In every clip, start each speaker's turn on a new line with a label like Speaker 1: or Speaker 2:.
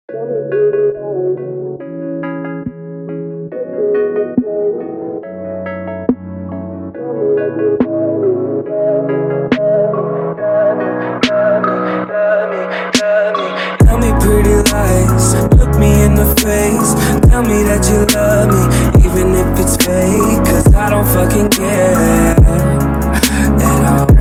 Speaker 1: Tell me pretty lies, look me in the face. Tell me that you love me, even if it's fake. Cause I don't fucking care at all.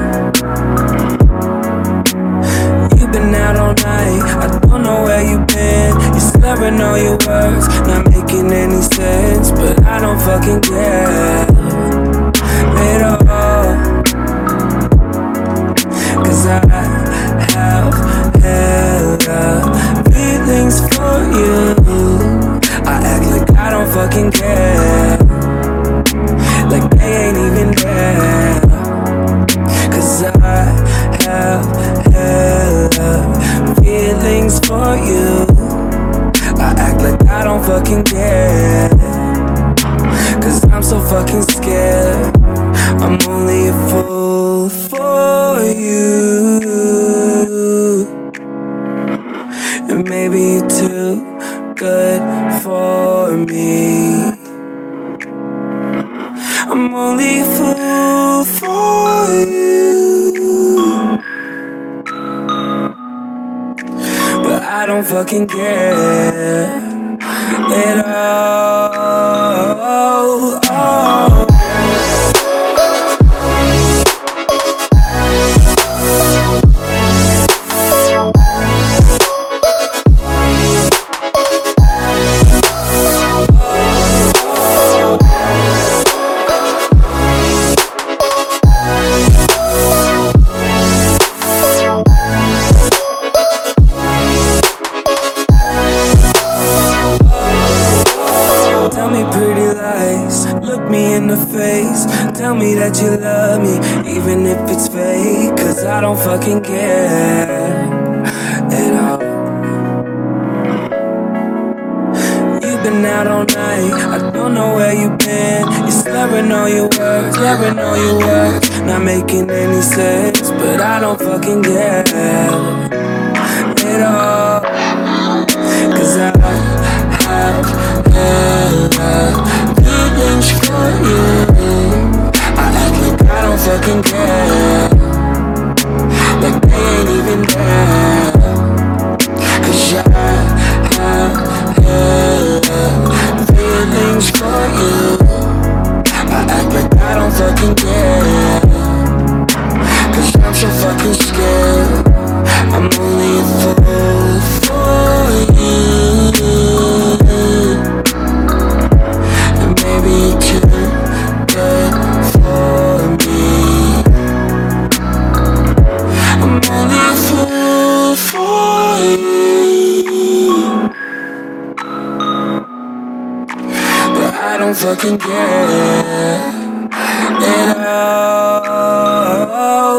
Speaker 1: You've been out all night, I don't know where you've been. You're slurring all your words, not making any sense. But I don't fucking care at all. Cause I have hella feelings for you. I act like I don't fucking care, like they ain't even there. Cause I have hella feelings for you. I act like I don't fucking care, cause I'm so fucking scared. I'm only a fool for you, and maybe you're too good for me. I'm only a fool for you, but I don't fucking care at all. Tell me pretty lies, look me in the face. Tell me that you love me, even if it's fake. Cause I don't fucking care at all. You've been out all night, I don't know where you've been. You're slurring all your words, not making any sense. But I don't fucking care at all. Cause I have hella feelings for you. I act like I don't fucking care, like they ain't even there. Cause I have hella feelings for you. I act like I don't fucking care, cause I'm so fucking scared. I'm only a fool for you, and maybe you're too good for me. I'm only a fool for you, but I don't fucking care at all.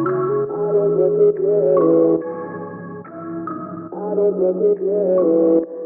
Speaker 1: I don't